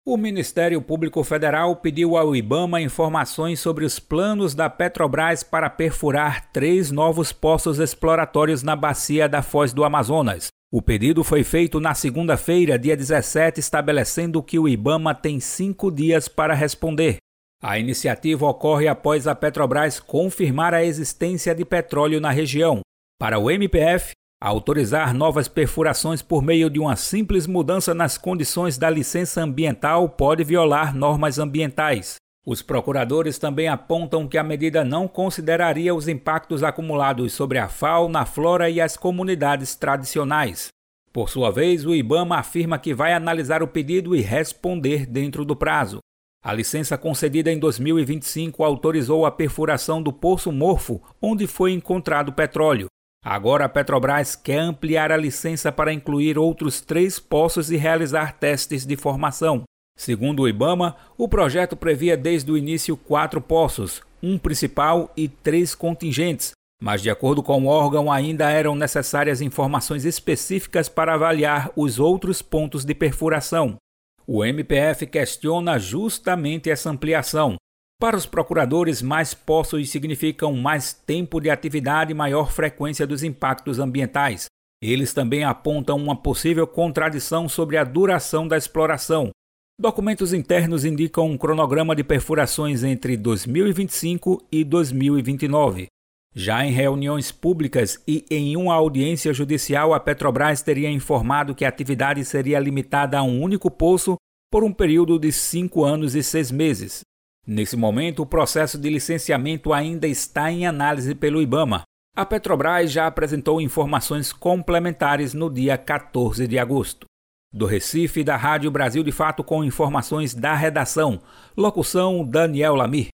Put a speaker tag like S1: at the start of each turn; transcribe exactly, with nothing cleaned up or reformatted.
S1: O Ministério Público Federal pediu ao IBAMA informações sobre os planos da Petrobras para perfurar três novos poços exploratórios na bacia da Foz do Amazonas. O pedido foi feito na segunda-feira, dia dezessete, estabelecendo que o IBAMA tem cinco dias para responder. A iniciativa ocorre após a Petrobras confirmar a existência de petróleo na região. Para o M P F, autorizar novas perfurações por meio de uma simples mudança nas condições da licença ambiental pode violar normas ambientais. Os procuradores também apontam que a medida não consideraria os impactos acumulados sobre a fauna, a flora e as comunidades tradicionais. Por sua vez, o IBAMA afirma que vai analisar o pedido e responder dentro do prazo. A licença concedida em dois mil e vinte e cinco autorizou a perfuração do Poço Morfo, onde foi encontrado petróleo. Agora a Petrobras quer ampliar a licença para incluir outros três poços e realizar testes de formação. Segundo o IBAMA, o projeto previa desde o início quatro poços, um principal e três contingentes, mas de acordo com o órgão ainda eram necessárias informações específicas para avaliar os outros pontos de perfuração. O M P F questiona justamente essa ampliação. Para os procuradores, mais poços significam mais tempo de atividade e maior frequência dos impactos ambientais. Eles também apontam uma possível contradição sobre a duração da exploração. Documentos internos indicam um cronograma de perfurações entre dois mil e vinte e cinco e dois mil e vinte e nove. Já em reuniões públicas e em uma audiência judicial, a Petrobras teria informado que a atividade seria limitada a um único poço por um período de cinco anos e seis meses. Nesse momento, o processo de licenciamento ainda está em análise pelo IBAMA. A Petrobras já apresentou informações complementares no dia quatorze de agosto. Do Recife, da Rádio Brasil de Fato, com informações da redação. Locução: Daniel Lamir.